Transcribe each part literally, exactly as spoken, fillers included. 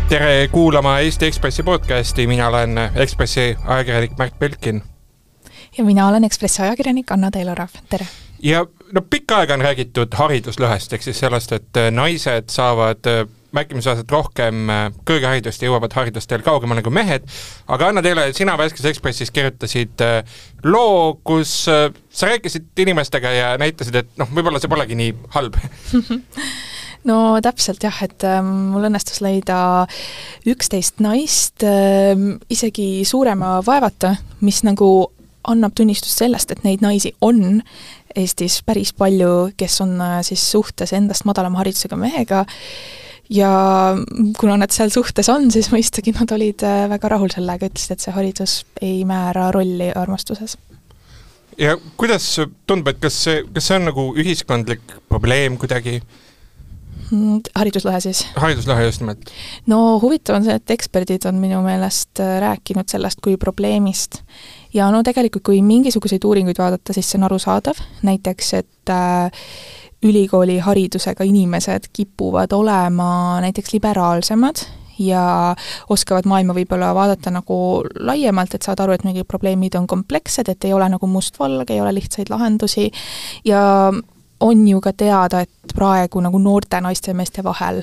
Tere kuulama Eesti Ekspressi podcasti, mina olen Ekspressi ajakirjanik Märt Belkin. Ja mina olen Ekspressi ajakirjanik Anna Taylor-Rav, tere. Ja no, pikka aega on räägitud hariduslõhest, ehk siis sellest, et naised saavad märkimisväärselt rohkem kõrgharidust ja jõuavad haridusteel kaugemale kui mehed, aga Anna Taylor, sina Värskes Ekspressis kirjutasid loo, kus sa rääkisid inimestega ja näitasid, et noh, võib-olla see polegi nii halb. No täpselt jah, et äh, mul õnnestus leida üksteist naist äh, isegi suurema vaevata, mis nagu annab tunnistust sellest, et neid naisi on Eestis päris palju, kes on äh, siis suhtes endast madalama haridusega mehega ja kuna nad seal suhtes on, siis mõistagi nad olid äh, väga rahul sellega, ütlesid, et see haridus ei määra rolli armastuses. Ja kuidas tundub, et kas see, kas see on nagu ühiskondlik probleem kuidagi? Hariduslõhe siis? Hariduslõhe just nimelt. No huvitav on see, et eksperdid on minu meelest rääkinud sellest kui probleemist. Ja no tegelikult, kui mingisuguseid uuringuid vaadata, siis see on arusaadav. Näiteks, et äh, ülikooli haridusega inimesed kipuvad olema näiteks liberaalsemad ja oskavad maailma võib-olla vaadata nagu laiemalt, et saada aru, et mingi probleemid on komplekssed, et ei ole nagu mustvalge, ei ole lihtsaid lahendusi ja on ju ka teada, et praegu nagu noorte naiste ja meeste vahel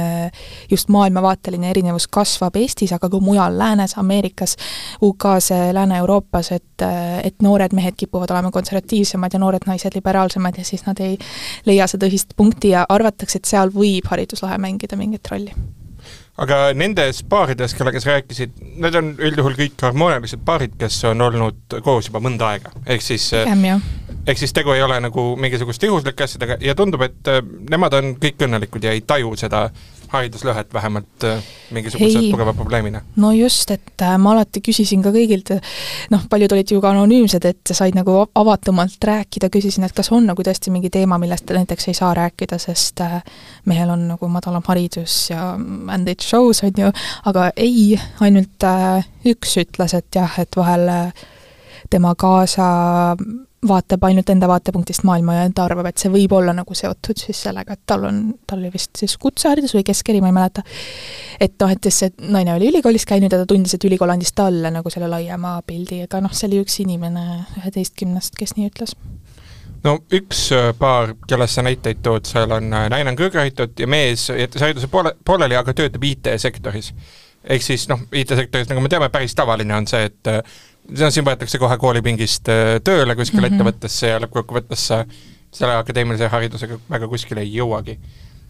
just maailmavaateline erinevus kasvab Eestis, aga ka mujal Läänes, Ameerikas, U K-s, Lääne-Euroopas, et, et noored mehed kipuvad olema konservatiivsemad ja noored naised liberaalsemad ja siis nad ei leia seda ühist punkti ja arvatakse, et seal võib hariduslahe mängida mingit rolli. Aga nendes paarides, kellega sa rääkisid, need on üldjuhul kõik harmoonilised paarid, kes on olnud koos juba mõnda aega. Ehk siis, ehk siis tegu ei ole nagu mingisugust juhuslike asjadega ja tundub, et nemad on kõik õnnelikud ja ei taju seda hariduslõhet vähemalt mingisuguse tugeva probleemina. No just, et ma alati küsisin ka kõigilt, noh, paljud olid ju ka anonüümsed, et said nagu avatumalt rääkida, küsisin, et kas on nagu tõesti mingi teema, millest näiteks ei saa rääkida, sest mehel on nagu madalam haridus ja and it shows on ju, aga ei, ainult üks ütles, et jah, et vahel tema kaasa vaatab ainult enda vaatepunktist maailma ja ta arvab, et see võib olla nagu seotud siis sellega, et tal on, tal oli vist siis kutseharidus või keskeri, ma ei mäleta. Et noh, et see naine oli ülikoolis käinud ja ta tundis, et ülikool andis talle nagu selle laiema pildi, aga noh, see oli üks inimene üheteistkümnest, kes nii ütles. No üks paar, kellest sa näiteid tood, seal on naine on kõrgharitud ja mees jättes hariduse poole, pooleli, aga töötab I T-sektoris. Ehk siis noh, I T-sektoris, nagu me teame, päris tavaline on see, et no, siin võetakse kohe koolipingist tööle kuskil mm-hmm. ettevõttesse ja lõppkokkuvõttesse selle akadeemilise haridusega väga kuskil ei jõuagi.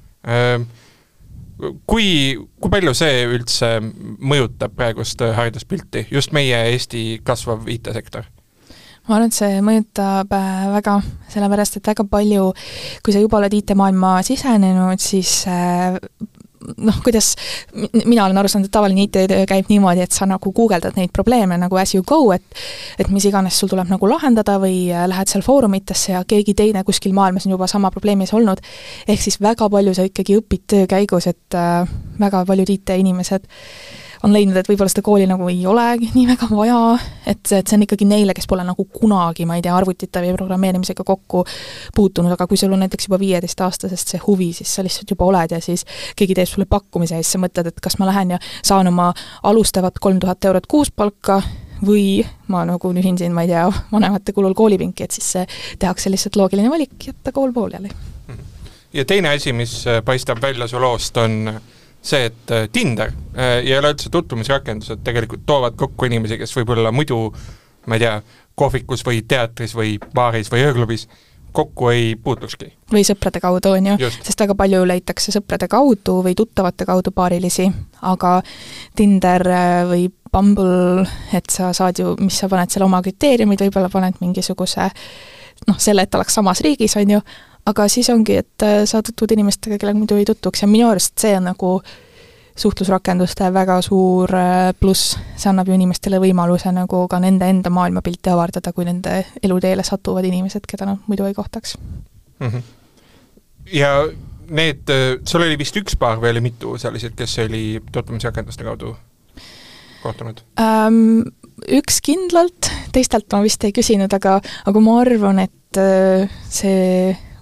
Kui, kui palju see üldse mõjutab praegust hariduspilti, just meie Eesti kasvav I T-sektor? Ma arvan, et see mõjutab väga, sellepärast, et väga palju, kui sa juba oled I T-maailma sisenenud, siis noh, kuidas mina olen aru saanud, et tavaline I T-töö käib niimoodi, et sa nagu guugeldad neid probleeme nagu as you go, et, et mis iganes sul tuleb nagu lahendada või lähed seal foorumitesse ja keegi teine kuskil maailmas on juba sama probleemis olnud. Ehk siis väga palju sa ikkagi õpid töö käigus, et äh, väga paljud I T-inimesed on leidnud, et võib-olla seda kooli nagu ei olegi nii väga vaja, et, et see on ikkagi neile, kes pole nagu kunagi, ma ei tea, arvutite või programmeerimisega kokku puutunud, aga kui sul on näiteks juba viieteist aastasest see huvi, siis sa lihtsalt juba oled ja siis keegi teeb sulle pakkumise ja siis sa mõtled, et kas ma lähen ja saan oma alustavat kolm tuhat eurot kuus palka või ma nagu nühin siin, ma ei tea, vanemate kulul koolipinki, et siis tehakse lihtsalt loogiline valik jätta kool pooleli. Ja teine asi, mis paistab välja su loost, on see, et Tinder ja üldse tutvumisrakendused tegelikult toovad kokku inimesi, kes võib-olla muidu, ma ei tea, kohvikus või teatris või baaris või ööklubis kokku ei puutukski. Või sõprade kaudu on ju, Just. sest väga palju leitakse sõprade kaudu või tuttavate kaudu paarilisi, aga Tinder või Bumble, et sa saad ju, mis sa paned selle oma kriteeriumid, võib-olla paned mingisuguse, noh, selle, et oleks samas riigis on ju, aga siis ongi, et sa tutvud inimestega, kellega muidu ei tutvuks ja minu arust see on nagu suhtlusrakenduste väga suur pluss, see annab ju inimestele võimaluse nagu ka nende enda maailmapilti avardada, kui nende eluteele satuvad inimesed, keda nad muidu ei kohtaks. Mm-hmm. Ja need, sul oli vist üks paar või oli mitu sellised, kes oli tutvumisrakenduste kaudu kohtunud? Um, üks kindlalt, teistelt ma vist ei küsinud, aga, aga ma arvan, et see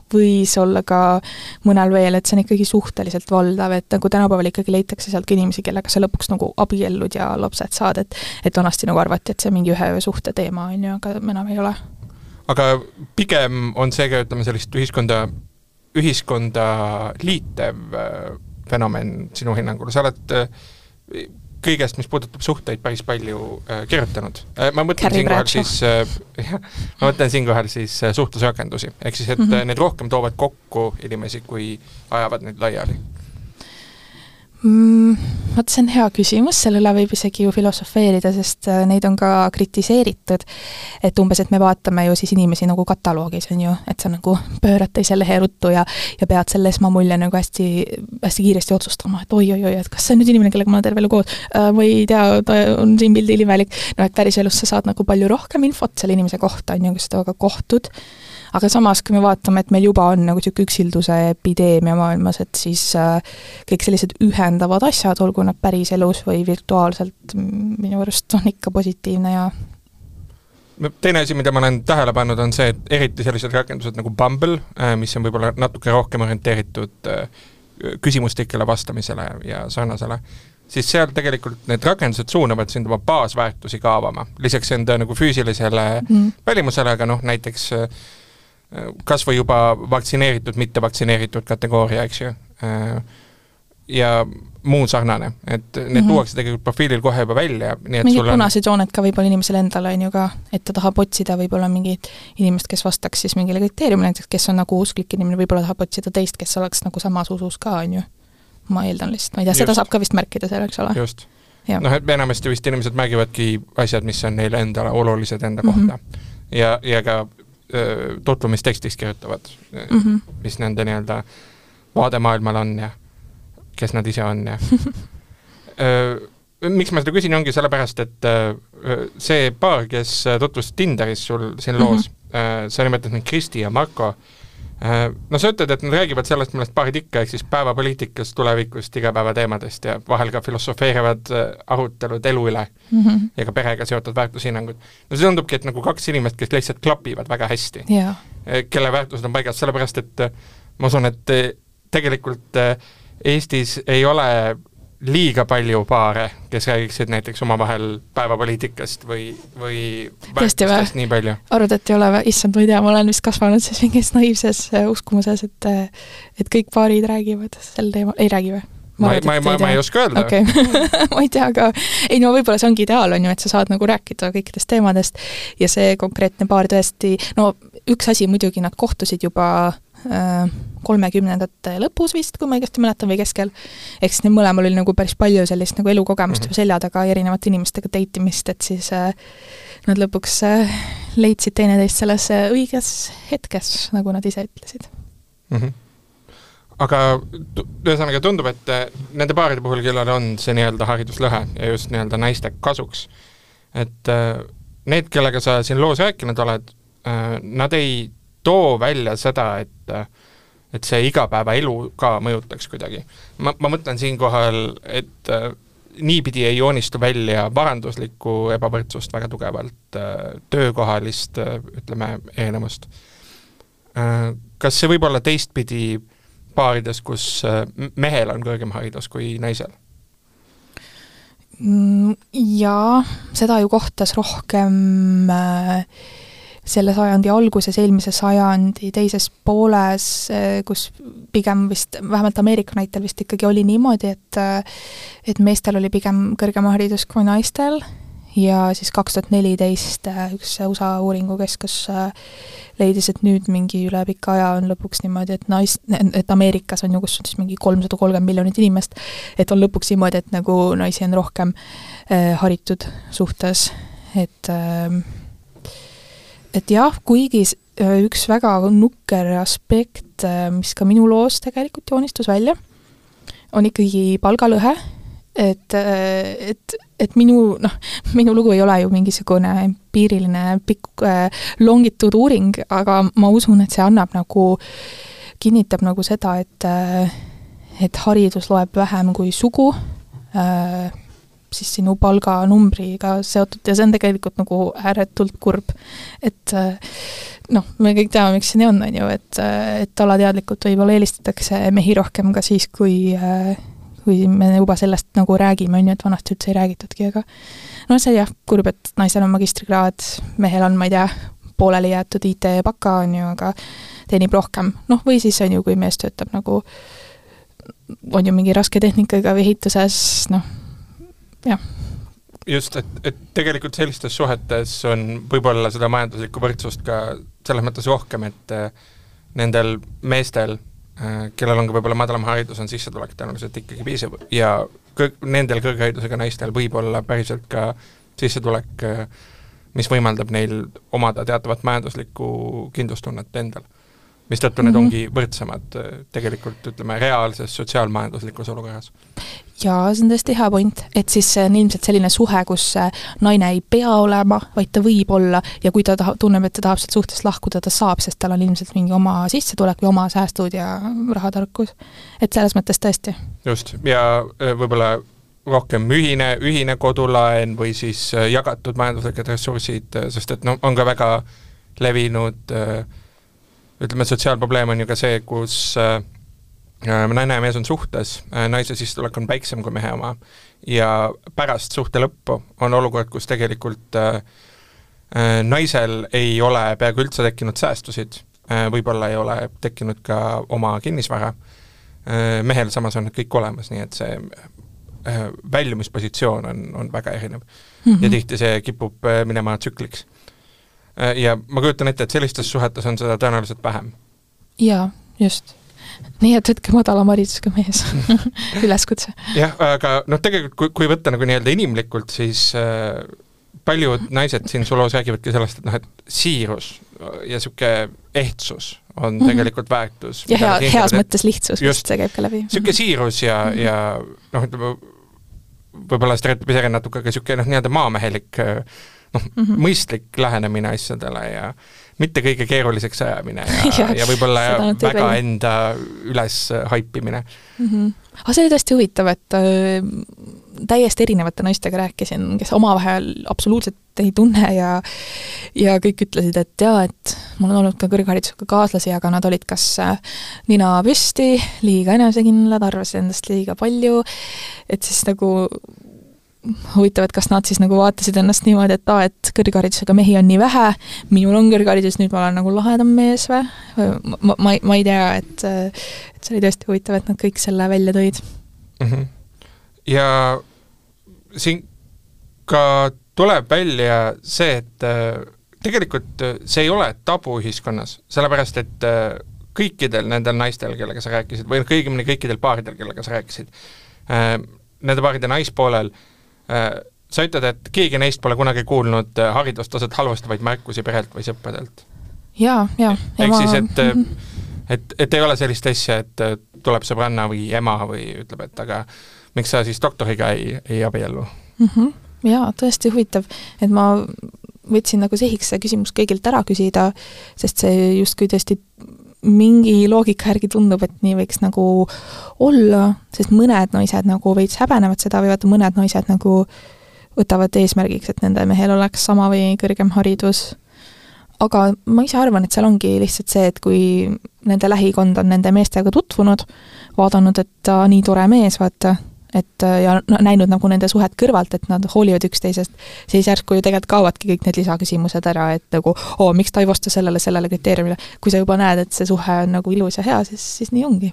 võis olla ka mõnel veel, et see on ikkagi suhteliselt valdav, et nagu tänapäeval ikkagi leitakse sealt ka inimesi, kellega sa lõpuks nagu abiellud ja lapsed saad, et et vanasti nagu arvati, et see mingi ühe öö suhte teema on ju, aga enam ei ole. Aga pigem on see ka, ütleme, sellist ühiskonda, ühiskonda liitev fenomen sinu hinnangul. Sa oled kõigest, mis puudutab suhteid, päris palju äh, kirjutanud. Äh, ma mõtlen siinkohal siis, äh, ma mõtlen siinkohal siis äh, suhtlusrakendusi. Ehk siis, et mm -hmm. need rohkem toovad kokku inimesi, kui ajavad neid laiali. Mm, vaat see on hea küsimus, selle üle võib isegi ju filosofeerida, sest neid on ka kritiseeritud, et umbes, et me vaatame ju siis inimesi nagu kataloogis, on ju, et sa nagu pöörad teise lehe ruttu ja, ja pead selle esmamulje nagu hästi, hästi kiiresti otsustama, et oi-oi-oi, et kas see on nüüd inimene, kellega ma olen terve elu koos, ma ei tea, ta on siin pildil imelik, no et päris elus sa saad nagu palju rohkem infot selle inimese kohta, on ju, kus ta väga kohtud. Aga samas, kui me vaatame, et meil juba on nagu siuke üksilduse epideemia maailmas, et siis äh, kõik sellised ühendavad asjad, olgu nad päris elus või virtuaalselt, minu arust on ikka positiivne ja teine asi, mida ma olen tähele pannud, on see, et eriti sellised rakendused nagu Bumble, mis on võib-olla natuke rohkem orienteeritud küsimustikele vastamisele ja sarnasele, siis seal tegelikult need rakendused suunavad sind oma baasväärtusi kaavama. Lisaks enda nagu füüsilisele mm. välimusele, aga noh, näiteks kas või juba vaktsineeritud, mitte vaktsineeritud kategooria, eks ju, ja muu sarnane, et need mm-hmm. tuuakse tegelikult profiilil kohe juba välja. Nii et mingid punased jooned ka võib-olla inimesele endale on ju ka, et ta tahab otsida võib-olla mingid inimest, kes vastaks siis mingile kriteeriumile, näiteks kes on nagu usklik inimene, võib-olla tahab otsida teist, kes oleks nagu samas usus ka, on ju. Ma eeldan lihtsalt, ma ei tea, seda Just. saab ka vist märkida seal, eks ole. Just. Ja. Noh, et enamasti vist inimesed märgivadki asjad, mis on neile endale olulised enda kohta. Mm-hmm. Ja, ja ka tutvumistekstis kirjutavad, mm-hmm. mis nende nii-öelda vaade maailmal on ja kes nad ise on ja miks ma seda küsin, ongi sellepärast, et see paar, kes tutvus Tinderis sul siin loos, mm-hmm. sa nimetad neid Kristi ja Marko, no sa ütled, et nad räägivad sellest, millest paarid ikka, ehk siis päevapoliitikast, tulevikust, igapäevateemadest ja vahel ka filosofeerivad arutelud elu üle mm-hmm. ja ka perega seotud väärtushinnangud. No see tundubki, et nagu kaks inimest, kes lihtsalt klapivad väga hästi, yeah. kelle väärtused on paigas, sellepärast, et ma usun, et tegelikult Eestis ei ole liiga palju paare, kes räägiksid näiteks omavahel päevapoliitikast või, või väärtustest nii palju. Arvad, et ei ole, issand, ma ei tea, ma olen vist kasvanud siis mingis naiivses uskumuses, et, et kõik paarid räägivad sel teemal, ei räägi või? Ma, ma, ma, ma, ma ei oska öelda. Okay. ma ei tea, aga ei no võib-olla see ongi ideaal, on ju, et sa saad nagu rääkida kõikidest teemadest ja see konkreetne paar tõesti, no üks asi muidugi, nad kohtusid juba kolmekümnendate lõpus vist, kui ma õigesti mäletan, või keskel. Eks neil mõlemal oli nagu päris palju sellist nagu elukogemust mm-hmm. selja taga erinevate inimestega deitimist, et siis äh, nad lõpuks äh, leidsid teineteist selles äh, õiges hetkes, nagu nad ise ütlesid. Mm-hmm. Aga ühesõnaga tundub, et nende paaride puhul, kellel on see nii-öelda hariduslõhe ja just nii-öelda naiste kasuks, et äh, need, kellega sa siin loos rääkinud oled, äh, nad ei too välja seda, et, et see igapäeva elu ka mõjutaks kuidagi. Ma, ma mõtlen siinkohal, et äh, niipidi ei joonistu välja varanduslikku ebavõrdsust väga tugevalt, äh, töökohalist, äh, ütleme, erinevust. Äh, kas see võib olla teistpidi paarides, kus äh, mehel on kõrgem haridus kui naisel? Jaa, seda ju kohtas rohkem äh, selle sajandi alguses, eelmise sajandi teises pooles, kus pigem vist, vähemalt Ameerika näitel vist ikkagi oli niimoodi, et, et meestel oli pigem kõrgema haridus kui naistel ja siis kaks tuhat neliteist üks U S A uuringukeskus leidis, et nüüd mingi üle pika aja on lõpuks niimoodi, et, nais, et Ameerikas on ju, kus on siis mingi kolmsada kolmkümmend miljonit inimest, et on lõpuks niimoodi, et nagu naisi on rohkem äh, haritud suhtes, et äh, et jah, kuigi üks väga nukker aspekt, mis ka minu loos tegelikult joonistus välja, on ikkagi palgalõhe, et, et, et minu, noh, minu lugu ei ole ju mingisugune empiiriline pikk longitude uuring, aga ma usun, et see annab nagu, kinnitab nagu seda, et, et haridus loeb vähem kui sugu, siis sinu palganumbriga seotud ja see on tegelikult nagu ääretult kurb. Et noh, me kõik teame, miks see nii on, on ju, et, et alateadlikult võib-olla eelistatakse mehi rohkem ka siis, kui, kui me juba sellest nagu räägime, on ju, et vanasti üldse ei räägitudki, aga no see jah, kurb, et naisel on magistrikraad, mehel on, ma ei tea, pooleli jäetud I T baka, on ju, aga teenib rohkem. Noh, või siis on ju, kui mees töötab nagu, on ju mingi raske tehnikaga või ehituses, noh, jah. Just, et, et tegelikult sellistes suhetes on võib-olla seda majanduslikku võrdsust ka selles mõttes rohkem, et nendel meestel, kellel on ka võib-olla madalam haridus, on sissetulek tõenäoliselt ikkagi piisav ja kõg, nendel kõrgharidusega naistel võib olla päriselt ka sissetulek, mis võimaldab neil omada teatavat majanduslikku kindlustunnet endal. Mistõttu mm-hmm. need ongi võrdsemad tegelikult, ütleme, reaalses sotsiaalmajanduslikus olukorras. Ja see on tõesti hea point, et siis see on ilmselt selline suhe, kus naine ei pea olema, vaid ta võib olla ja kui ta taha, tunneb, et ta tahab sealt suhtest lahkuda, ta saab, sest tal on ilmselt mingi oma sissetulek või oma säästud ja rahatarkus. Et selles mõttes tõesti. Just, ja võib-olla rohkem ühine, ühine kodulaen või siis jagatud majanduslikud ressursid, sest et no, on ka väga levinud ütleme, sotsiaalprobleem on ju ka see, kus äh, naine ja mees on suhtes, äh, naise sissetulek on väiksem kui mehe oma ja pärast suhte lõppu on olukord, kus tegelikult äh, äh, naisel ei ole peaaegu üldse tekkinud säästusid, äh, võib-olla ei ole tekkinud ka oma kinnisvara, äh, mehel samas on kõik olemas, nii et see äh, väljumispositsioon on, on väga erinev mm-hmm. ja tihti see kipub äh, minema tsükliks. Ja ma kujutan ette, et sellistes suhetes on seda tõenäoliselt vähem. Jaa, just. Nii, et võtke madalama haridusega mees üleskutse. Jah, aga noh, tegelikult kui, kui võtta nagu nii-öelda inimlikult, siis äh, paljud naised siin suloos räägivadki sellest, et noh, et siirus ja siuke ehtsus on mm-hmm. tegelikult väärtus. Ja hea, heas et, mõttes lihtsus, just see käib ka läbi. Siuke siirus ja, mm-hmm. ja noh, ütleme, võib-olla stereotipiseerin natuke ka siuke noh, nii-öelda maamehelik noh, mm-hmm. mõistlik lähenemine asjadele ja mitte kõige keeruliseks ajamine ja, ja, ja võib-olla väga välja. Enda üles haipimine. Mm-hmm. Aga see oli tõesti huvitav, et äh, täiesti erinevate naistega rääkisin, kes omavahel absoluutselt ei tunne ja, ja kõik ütlesid, et jaa, et mul on olnud ka kõrgharidusega kaaslasi, aga nad olid kas nina püsti, liiga enesekindlad, arvasid endast liiga palju, et siis nagu huvitav, et kas nad siis nagu vaatasid ennast niimoodi, et aa, et kõrgharidusega mehi on nii vähe, minul on kõrgharidus, nüüd ma olen nagu lahedam mees või? Ma, ma, ma ei tea, et, et see oli tõesti huvitav, et nad kõik selle välja tõid. Mm-hmm. Ja siin ka tuleb välja see, et tegelikult see ei ole tabu ühiskonnas, sellepärast, et kõikidel nendel naistel, kellega sa rääkisid, või kõigimini kõikidel paaridel, kellega sa rääkisid, nende paaride naispoolel sa ütled, et keegi neist pole kunagi kuulnud haridustaset halvastavaid märkusi perelt või sõpradelt. Jaa, jaa. Ehk ma... siis, et, et, et ei ole sellist asja, et tuleb sõbranna või ema või ütleb, et aga miks sa siis doktoriga ei, ei abiellu? Mm-hmm. Jaa, tõesti huvitav, et ma võtsin nagu sihiks see küsimus kõigilt ära küsida, sest see justkui tõesti mingi loogika järgi tundub, et nii võiks nagu olla, sest mõned naised nagu veits häbenevad seda või vaata mõned naised nagu võtavad eesmärgiks, et nende mehel oleks sama või kõrgem haridus. Aga ma ise arvan, et seal ongi lihtsalt see, et kui nende lähikond on nende meestega tutvunud, vaadanud, et ta nii tore mees, vaata, et ja näinud nagu nende suhet kõrvalt, et nad hoolivad üksteisest, siis järsku ju tegelikult kaovadki kõik need lisaküsimused ära, et nagu, oo, miks ta ei vasta sellele, sellele kriteeriumile. Kui sa juba näed, et see suhe on nagu ilus ja hea, siis, siis nii ongi.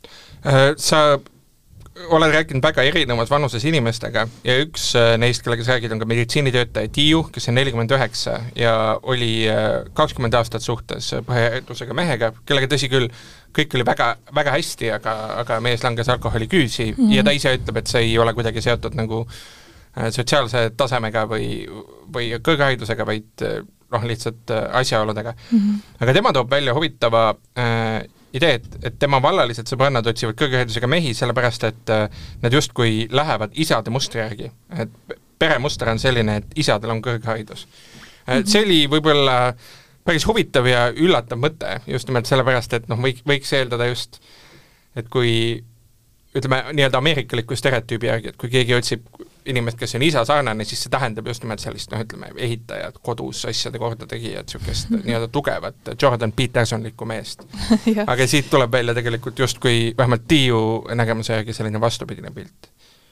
Sa oled rääkinud väga erinevas vanuses inimestega ja üks neist, kellega sa räägid, on ka meditsiinitöötaja Tiiu, kes on nelikümmend üheksa ja oli kakskümmend aastat suhtes põhiharidusega mehega, kellega tõsi küll, kõik oli väga, väga hästi, aga, aga mees langes alkoholi küüsi mm-hmm. ja ta ise ütleb, et see ei ole kuidagi seotud nagu sotsiaalse tasemega või, või kõrgharidusega, vaid noh, lihtsalt asjaoludega. Mm-hmm. Aga tema toob välja huvitava äh, idee, et, et tema vallalised sõbrannad otsivad kõrgharidusega mehi, sellepärast et äh, nad justkui lähevad isade mustri järgi. Et peremuster on selline, et isadel on kõrgharidus. Mm-hmm. See oli võib-olla päris huvitav ja üllatav mõte, just nimelt sellepärast, et noh, võik, võiks eeldada just, et kui ütleme, nii-öelda ameerikaliku stereotüübi järgi, et kui keegi otsib inimest, kes on isa sarnane, siis see tähendab just nimelt sellist, noh ütleme, ehitajad, kodus asjade korda tegijad, niisugust nii-öelda tugevat Jordan Petersonlikku meest. Aga siit tuleb välja tegelikult just kui vähemalt Tiiu nägemuse järgi selline vastupidine pilt.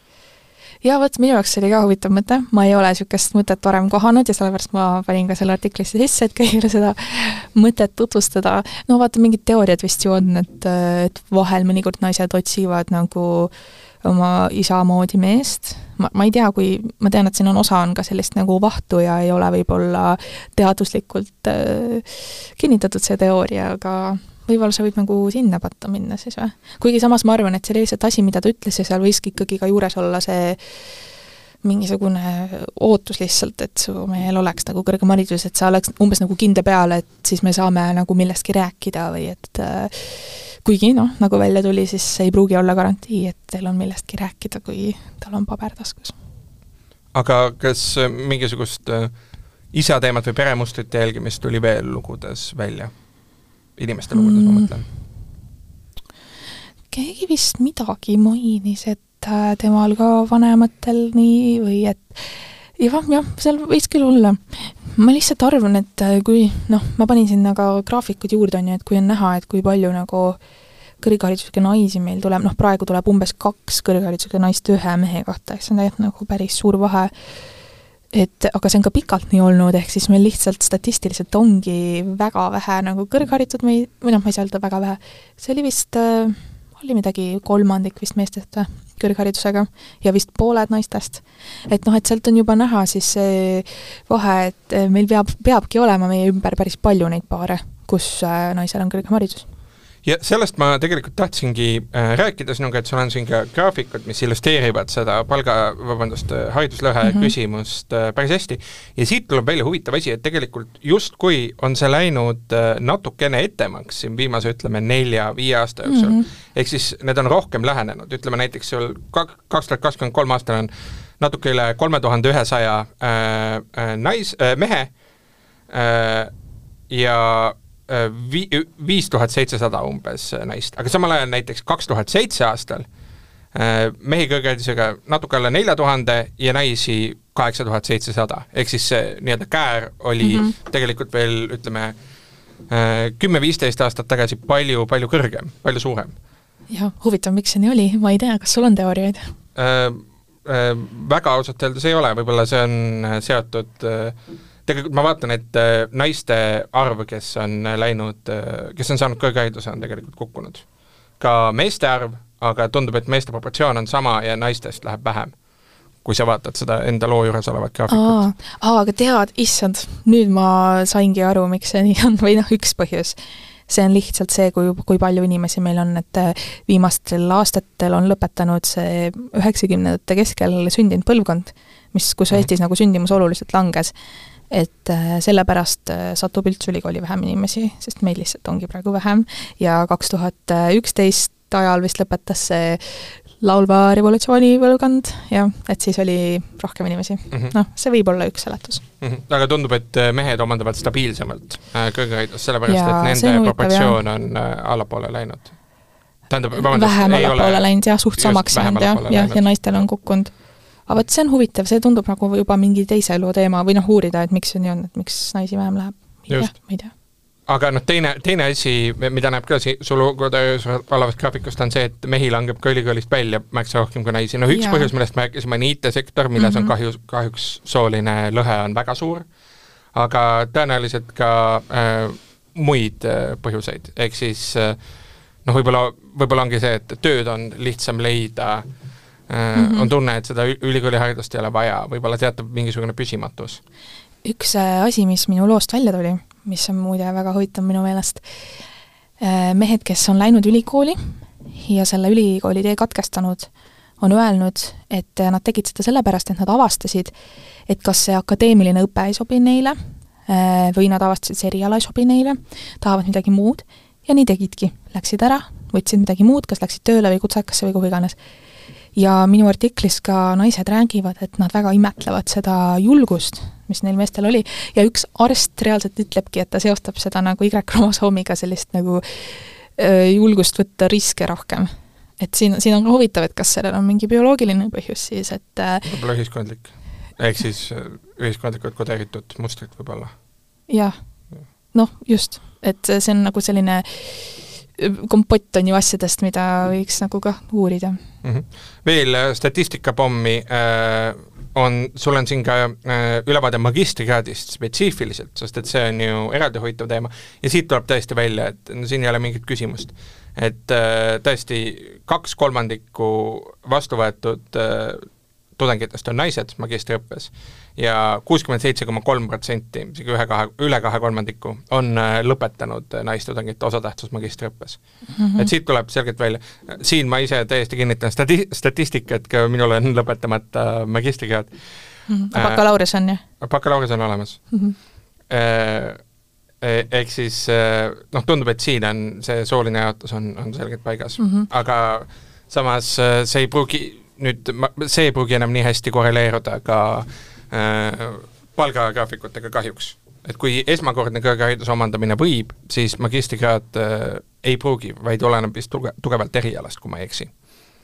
Ja võt, minu jaoks oli ka huvitav mõte, ma ei ole niisugust mõtet varem kohanud ja sellepärast ma panin ka selle artiklisse sisse, et kõigile seda mõtet tutvustada. No vaata, mingid teooriad vist ju on, et, et vahel mõnikord naised otsivad nagu oma isa moodi meest. Ma, ma ei tea, kui, ma tean, et siin on osa on ka sellist nagu vahtu ja ei ole võib-olla teaduslikult äh, kinnitatud see teooria, aga võib-olla see võib nagu sinna patta minna siis või? Kuigi samas ma arvan, et see oli lihtsalt asi, mida ta ütles ja seal võiski ikkagi ka juures olla see mingisugune ootus lihtsalt, et su mehel oleks nagu kõrgem haridus, et sa oleks umbes nagu kindla peale, et siis me saame nagu millestki rääkida või et äh, kuigi noh, nagu välja tuli, siis ei pruugi olla garantii, et teil on millestki rääkida, kui tal on paber taskus. Aga kas mingisugust äh, isa teemat või peremustrite jälgimist tuli veel lugudes välja? Inimeste lugudes mm. ma mõtlen. Keegi vist midagi mainis, et temal ka vanematel nii või et jah, jah, seal võis küll olla. Ma lihtsalt arvan, et kui, noh, ma panin sinna ka graafikud juurde, on ju, et kui on näha, et kui palju nagu kõrgharidusega naisi meil tuleb, noh, praegu tuleb umbes kaks kõrgharidusega naist ühe mehe kohta, eks see on tegelikult nagu päris suur vahe. Et, aga see on ka pikalt nii olnud, ehk siis meil lihtsalt statistiliselt ongi väga vähe nagu kõrgharitud, või noh, ma ei saa öelda väga vähe. See oli vist, äh, oli midagi kolmandik vist meestest kõrgharidusega ja vist pooled naistest. Et noh, et sealt on juba näha siis see vahe, et meil peab, peabki olema meie ümber päris palju neid paare, kus äh, naisel on kõrgem haridus. Ja sellest ma tegelikult tahtsingi äh, rääkida sinuga, et sul on siin ka graafikud, mis illustreerivad seda palga, vabandust, hariduslõhe mm -hmm. küsimust äh, päris hästi. Ja siit tuleb välja huvitav asi, et tegelikult just kui on see läinud äh, natukene ettemaks siin viimase, ütleme, nelja, viie aasta jooksul, mm -hmm. ehk siis need on rohkem lähenenud. Ütleme näiteks sul kaks tuhat kakskümmend kolm aastal on natuke üle kolme tuhande ühesaja äh, äh, nais, äh, mehe äh, ja Vi, viis tuhat seitsesada umbes naist, aga samal ajal näiteks kaks tuhat seitse aastal mehi kõrgharidusega natuke alla nelja tuhande ja naisi kaheksa tuhat seitsesada, ehk siis see nii-öelda käär oli mm -hmm. tegelikult veel, ütleme, kümme viisteist aastat tagasi palju, palju kõrgem, palju suurem. Jah, huvitav, miks see nii oli? Ma ei tea, kas sul on teooriaid? Äh, äh, väga ausalt öeldes ei ole, võib-olla see on seotud äh, tegelikult ma vaatan, et naiste arv, kes on läinud, kes on saanud kõrghariduse, on tegelikult kukkunud. Ka meeste arv, aga tundub, et meeste proportsioon on sama ja naistest läheb vähem, kui sa vaatad seda enda loo juures olevat graafikut. Aa, aa, aga tead, issand, nüüd ma saingi aru, miks see nii on, või noh, üks põhjus. See on lihtsalt see, kui, kui palju inimesi meil on, et viimastel aastatel on lõpetanud see üheksakümnendate keskel sündinud põlvkond, mis, kus mm. Eestis nagu sündimus oluliselt langes. Et sellepärast satub üldse ülikooli vähem inimesi, sest meil lihtsalt ongi praegu vähem ja kaks tuhat üksteist ajal vist lõpetas see laulva revolutsiooni põlvkond ja et siis oli rohkem inimesi. Mm -hmm. Noh, see võib olla üks seletus. Mm -hmm. Aga tundub, et mehed omandavad stabiilsemalt kõrgharidust, sellepärast ja, et nende proportsioon on allapoole läinud. Tähendab, vähem allapoole läinud ja suht samaks läinud ja, ja, ja naistel on kukkunud. Aga võt, see on huvitav, see tundub nagu juba mingi teise elu teema või noh, uurida, et miks see nii on, et miks naisi vähem läheb. Ma ei tea. Aga noh, teine, teine asi, mida näeb ka si, sul olevast graafikust on see, et mehi langeb ka ülikoolist välja märksa rohkem kui naisi. No üks ja. põhjus, millest me rääkisime, on I T-sektor, milles mm -hmm. on kahjus, kahjuks sooline lõhe on väga suur, aga tõenäoliselt ka äh, muid äh, põhjuseid. Ehk siis äh, noh, võib-olla, võib-olla ongi see, et tööd on lihtsam leida, Mm-hmm. on tunne, et seda ülikooliharidust ei ole vaja, võib-olla teatab mingisugune püsimatus. Üks asi, mis minu loost välja tuli, mis on muide väga huvitav minu meelest, mehed, kes on läinud ülikooli ja selle ülikooli tee katkestanud, on öelnud, et nad tegid seda sellepärast, et nad avastasid, et kas see akadeemiline õpe ei sobi neile või nad avastasid, see eriala ei sobi neile, tahavad midagi muud ja nii tegidki. Läksid ära, võtsid midagi muud, kas läksid tööle või kutsakasse või kuhu iganes. Ja minu artiklis ka naised räägivad, et nad väga imetlevad seda julgust, mis neil meestel oli. Ja üks arst reaalselt ütlebki, et ta seostab seda nagu Y-kromosoomiga sellist nagu öö, julgust võtta riske rohkem. et siin, siin on ka huvitav, et kas sellel on mingi bioloogiline põhjus siis, et võib-olla ühiskondlik, ehk siis ühiskondlikult kodeeritud mustrid võib-olla. Jah, noh just, et see on nagu selline kompott on ju asjadest, mida võiks nagu ka uurida. Mm-hmm. Veel statistikapommi äh, on, sul on siin ka äh, ülevaade magistrikraadist spetsiifiliselt, sest et see on ju eraldi hoitav teema ja siit tuleb tõesti välja, et no, siin ei ole mingit küsimust, et äh, tõesti kaks kolmandikku vastu võetud äh, tudengitest on naised magistriõppes ja kuuskümmend seitse koma kolm protsenti, isegi ühe kahe, üle kahe kolmandiku on lõpetanud naistudengite osatähtsus magistriõppes. Mm-hmm. Et siit tuleb selgelt välja. Siin ma ise täiesti kinnitan stati- statistikat, ka minul on lõpetamata magistrikraad. Mm-hmm. A bakalaureus on, jah? Bakalaureus on olemas. Mm-hmm. Ehk siis, noh, tundub, et siin on see sooline jaotus on, on selgelt paigas. Mm-hmm. Aga samas see ei pruugi nüüd see ei pruugi enam nii hästi korreleeruda ka äh, palgagraafikutega kahjuks. Et kui esmakordne kõrghariduse omandamine võib, siis magistrikraad äh, ei pruugi, vaid oleneb vist tuge, tugevalt erialast, kui ma ei eksi.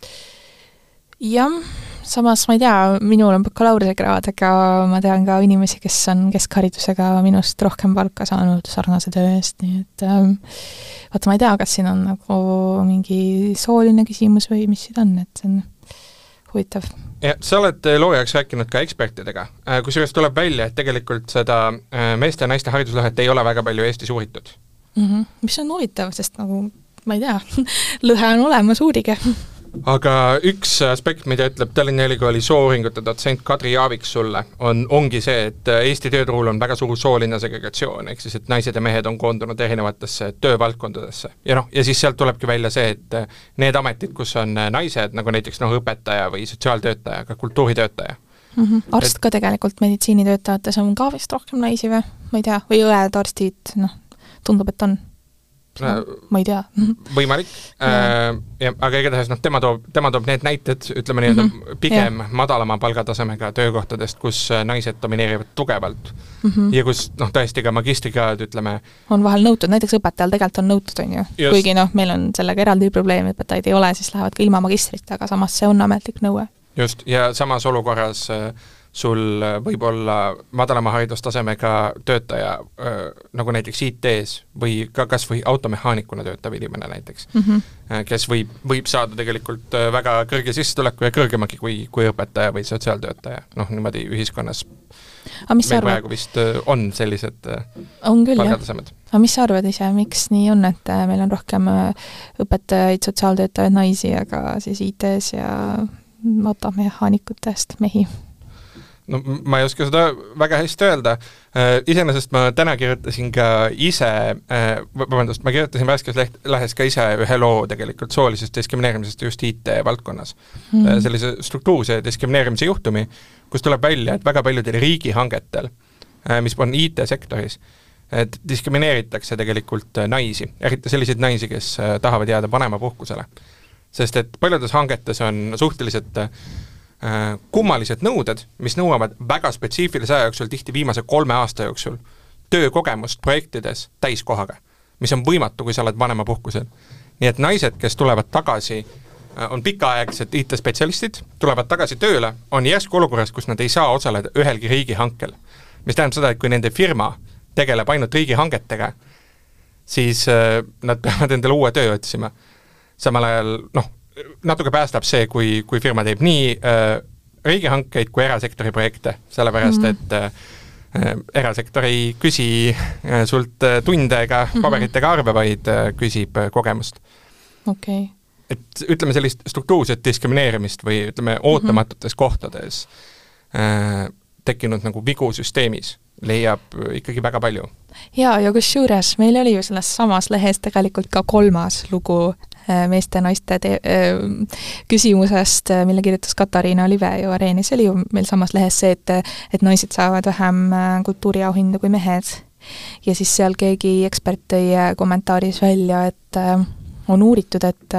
Jah, samas ma ei tea, minul on bakalaureuse kraad, aga ma tean ka inimesi, kes on keskharidusega minust rohkem palka saanud sarnase töö eest, nii et ähm, vaata, ma ei tea, kas siin on nagu mingi sooline küsimus või mis siin on, et see on huvitav. Ja, sa oled loojaks rääkinud ka ekspertidega, kus sellest tuleb välja, et tegelikult seda meeste ja naiste hariduslõhet ei ole väga palju Eestis uuritud. Mm-hmm. Mis on huvitav, sest nagu, ma ei tea, lõhe on olemas, uurige. Aga üks aspekt, mida ütleb Tallinna Ülikooli soouuringute dotsent Kadri Jaavik sulle, on, ongi see, et Eesti tööturul on väga suur sooline segregatsioon, ehk siis, et naised ja mehed on koondunud erinevatesse töövaldkondadesse. Ja noh, ja siis sealt tulebki välja see, et need ametid, kus on naised, nagu näiteks noh, õpetaja või sotsiaaltöötaja, ka kultuuritöötaja. Mm-hmm. Arst et, ka tegelikult meditsiinitöötajates on ka vist rohkem naisi või? Ma ei tea, või õed, arstid, noh, tundub, et on. Ma ei tea. Võimalik, äh, ja, aga igatahes noh, tema toob, tema toob need näited, ütleme nii, mm-hmm. pigem ja. Madalama palgatasemega töökohtadest, kus naised domineerivad tugevalt mm-hmm. ja kus noh, tõesti ka magistrikraad, ütleme on vahel nõutud, näiteks õpetajal tegelikult on nõutud, on ju. Just. Kuigi noh, meil on sellega eraldi probleem, õpetajaid ei ole, siis lähevad ka ilma magistrit, aga samas see on ametlik nõue. Just, ja samas olukorras äh, sul võib olla madalama haridustasemega töötaja äh, nagu näiteks I T-s või ka kas või automehaanikuna töötav inimene näiteks, mm-hmm. äh, kes võib, võib saada tegelikult äh, väga kõrge sissetuleku ja kõrgemagi kui, kui õpetaja või sotsiaaltöötaja. Noh, niimoodi ühiskonnas meil praegu vist äh, on sellised äh, on küll, palgatasemed. Aga mis sa arvad ise, miks nii on, et äh, meil on rohkem äh, õpetajaid, sotsiaaltöötajaid naisi, aga siis I T-s ja automehaanikutest mehi? No ma ei oska seda väga hästi öelda. Äh, iseenesest ma täna kirjutasin ka ise, äh, vabandust, ma kirjutasin värskes leht, lähes ka ise ühe loo tegelikult soolisest diskrimineerimisest just I T valdkonnas. Mm. Äh, sellise struktuurse diskrimineerimise juhtumi, kus tuleb välja, et väga paljudel riigihangetel, äh, mis on I T-sektoris, et diskrimineeritakse tegelikult naisi, eriti selliseid naisi, kes äh, tahavad jääda vanemapuhkusele. Sest et paljudes hangetes on suhteliselt äh, kummalised nõuded, mis nõuavad väga spetsiifilise aja jooksul, tihti viimase kolme aasta jooksul, töökogemust projektides täiskohaga, mis on võimatu, kui sa oled vanemapuhkusel. Nii et naised, kes tulevad tagasi, on pikaaegsed I T-spetsialistid, tulevad tagasi tööle, on järsku olukorras, kus nad ei saa osaleda ühelgi riigihankel. Mis tähendab seda, et kui nende firma tegeleb ainult riigihangetega, siis nad peavad endale uue töö otsima. Samal ajal, noh, natuke päästab see, kui, kui firma teeb nii äh, riigihankeid kui erasektori projekte, sellepärast mm-hmm. et äh, erasektor ei küsi äh, sult tunde ega mm-hmm. paberitega arve, vaid äh, küsib äh, kogemust. Okay. Et ütleme sellist struktuurset diskrimineerimist või ütleme ootamatutes mm-hmm. kohtades äh, tekkinud nagu vigu süsteemis leiab ikkagi väga palju. Jaa, ja kus juures meil oli ju selles samas lehes tegelikult ka kolmas lugu meeste ja naiste te- küsimusest, mille kirjutas Katariina Live ju Areenis, oli ju meil samas lehes see, et, et naised saavad vähem kultuuriauhindu kui mehed. Ja siis seal keegi ekspert tõi kommentaaris välja, et on uuritud, et,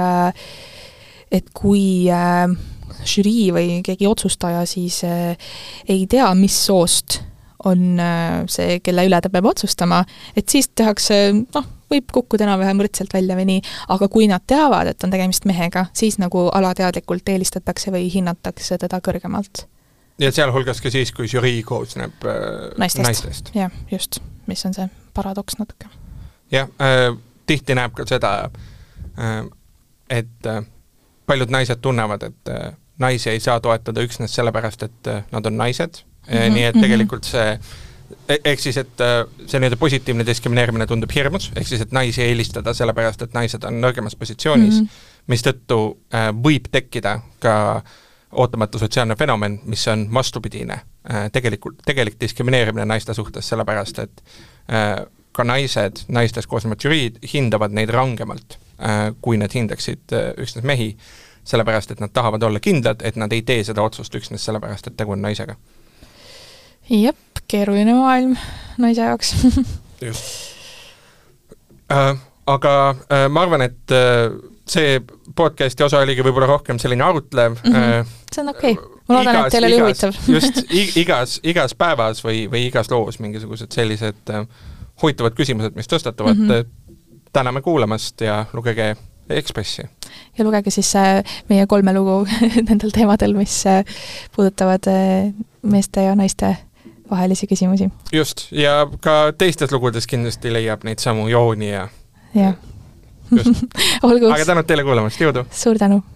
et kui žürii või keegi otsustaja siis ei tea, mis soost on see, kelle üle ta peab otsustama, et siis tehakse, noh, võib kukkuda enam-vähem võrdselt välja või nii, aga kui nad teavad, et on tegemist mehega, siis nagu alateadlikult eelistatakse või hinnatakse teda kõrgemalt. Ja sealhulgas ka siis, kui žürii koosneb naistest, naistest.. jah, just, mis on see paradoks natuke. jah, äh, tihti näeb ka seda, äh, et äh, paljud naised tunnevad, et äh, naisi ei saa toetada üksnes sellepärast, et äh, nad on naised, mm-hmm, nii et tegelikult see ehk siis, et see nii-öelda positiivne diskrimineerimine tundub hirmus, ehk siis, et naisi elistada sellepärast, et naised on nõrgemas positsioonis, mm-hmm. mis tõttu äh, võib tekkida ka ootamatu sotsiaalne fenomen, mis on vastupidine. Äh, tegelikult, tegelik diskrimineerimine naiste suhtes sellepärast, et äh, ka naised, naistest koosnevad žüriid hindavad neid rangemalt, äh, kui nad hindaksid äh, üksnes mehi, sellepärast, et nad tahavad olla kindlad, et nad ei tee seda otsust üksnes sellepärast, et tegu on naisega. Jep, keeruline maailm naise jaoks. Just. Äh, aga äh, ma arvan, et äh, see podcasti osa oligi võib-olla rohkem selline arutlev. Mm-hmm. Äh, see on okei. Okay. Ma loodan, igas, et teil oli huvitav. Just igas, igas päevas või, või igas loos mingisugused sellised äh, huvitavad küsimused, mis tõstatuvad. Mm-hmm. Täname kuulamast ja lugege Ekspressi. Ja lugege siis äh, meie kolme lugu nendel teemadel, mis äh, puudutavad äh, meeste ja naiste vahelisi küsimusi. Just, ja ka teistes lugudes kindlasti leiab neid samu jooni ja... jah. Olgu. Aga tänud teile kuulamast, jõudu! Suur tänu!